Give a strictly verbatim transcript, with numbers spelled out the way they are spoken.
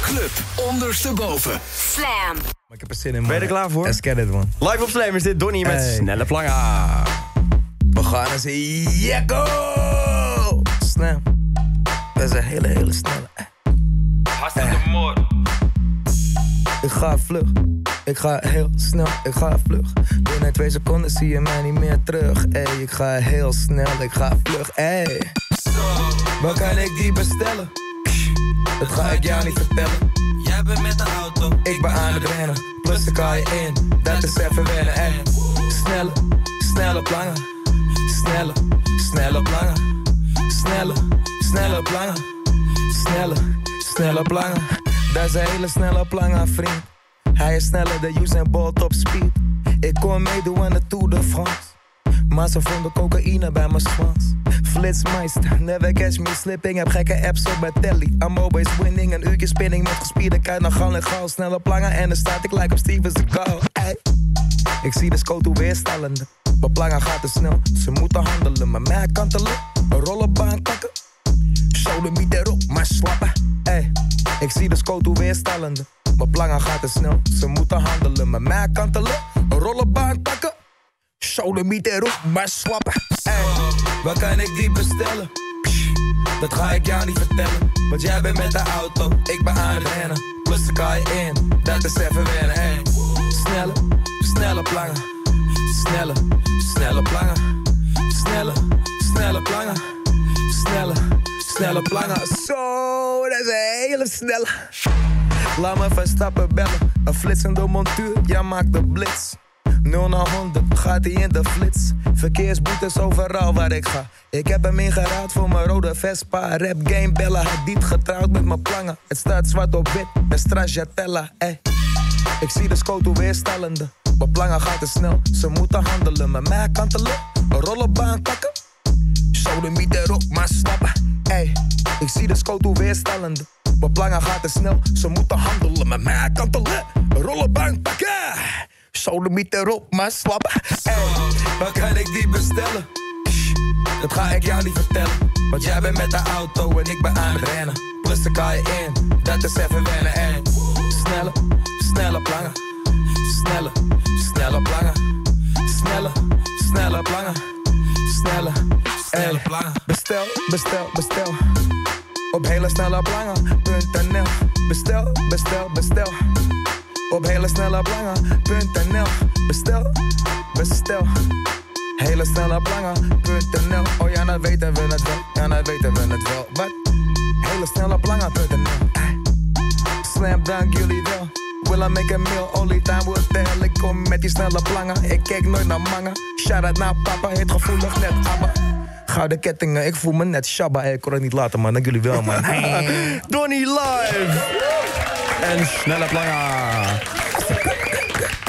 Club ondersteboven. Slam. Maar ik heb er zin in, man. Ben je er klaar voor? Let's get it, man. Live op Slam is dit Donnie met Hey. Snelle Planga. We gaan eens jekko! Snel. Dat is een hele, hele snelle. Hartstikke mooi. Ik ga vlug. Ik ga heel snel, ik ga vlug. Binnen twee seconden zie je mij niet meer terug. Ey, ik ga heel snel, ik ga vlug. Ey, waar kan ik die bestellen? Dat ga ik jou niet vertellen. Jij bent met de auto. Ik ben aan het rennen, plus ik ga je in. Dat is even wennen, ey. Snelle, snelle plangen. Snelle, snelle plangen. Snelle, snelle plangen. Snelle, snelle plangen. Dat is een hele snelle plangen, vriend. Hij is sneller dan Usain Bolt op speed. Ik kon meedoen aan de Tour de France. Maar ze vonden cocaïne bij mijn swans. Flitsmeister, never catch me slipping. Heb gekke apps op mijn telly. I'm always winning, een uurtje spinning met gespierde kuit naar gal en gal. Snelle plangen en dan staat ik like op Steven Seagal. Ey. Ik zie de Scoto weerstellende. Mijn plangen gaat te snel, ze moeten handelen. Maar mij kantelen, een rollenbaan kakken. Sodemiet erop, maar slappen. Ey. Ik zie de Scoto weerstellende. Mijn plangen gaat te snel, ze moeten handelen. Maar mij kantelen, een rollenbaan kakken. Sodemiet erop, maar slappen. Ey, waar kan ik die bestellen? Dat ga ik jou niet vertellen. Want jij bent met de auto, ik ben aan het rennen. Plus ik ga je in, dat is even wennen. Ey. Snelle, snelle plangen. Snelle, snelle plangen. Snelle, snelle plangen. Snelle, snelle plangen. Zo, dat is een hele snelle. Laat me Verstappen bellen. Een flitsende montuur, jij maakt de blitz. nul naar honderd, gaat hij in de flits. Verkeersboetes overal waar ik ga. Ik heb hem ingeraad voor mijn rode Vespa. Rap game Bella, Hadid getrouwd met mijn plangen. Het staat zwart op wit, met stracciatella, ey. Ik zie de Scoto weerstellende. Mijn plangen gaat te snel, ze moeten handelen. Met mij kantelen, een rollenbaan kakken. Sodemiet erop, maar snappen, ey. Ik zie de Scoto weerstellende. Mijn plangen gaat te snel, ze moeten handelen. Met mij kantelen, een rollenbaan pakken. Sodemiet erop, maar slappen. Ey, waar kan ik die bestellen? Dat ga ik jou niet vertellen. Want jij bent met de auto en ik ben aan het rennen. Plus ik ga je in, dat is even wennen. Ey. Snelle, snelle plangen. Snelle, snelle plangen. Snelle, snelle plangen. Snelle, snelle plangen. Bestel, bestel, bestel. Op hele snelle plangen.nl. Bestel, bestel, bestel. Op hele snelle plangen.nl. Bestel, bestel. Hele snelle plangen.nl. Oh ja, nou weten we het wel. Ja, nou weten we het wel. Wat? Hele snelle plangen.nl. Slam dunk jullie wel. Will I make a meal? Only time will tell. Ik kom met die snelle plangen. Ik kijk nooit naar mangen. Shout out naar papa, heet gevoelig net Abba. Gouden kettingen, ik voel me net Shabba. Hey, ik kon het niet laten, man. Dank jullie wel, man. Donnie live. En Snelle Planga.